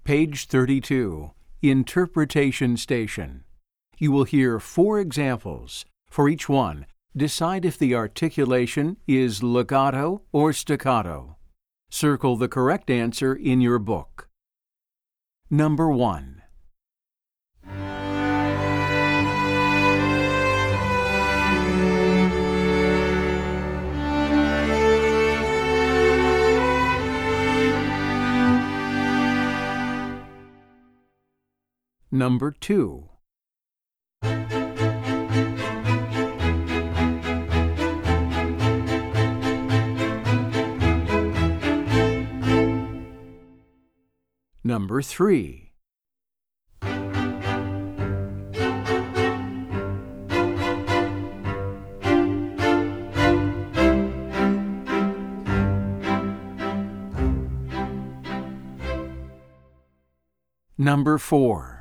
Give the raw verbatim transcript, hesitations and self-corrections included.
Page thirty-two, Interpretation Station. You will hear four examples. For each one, decide if the articulation is legato or staccato. Circle the correct answer in your book. Number one. Number two. Number three. Number four.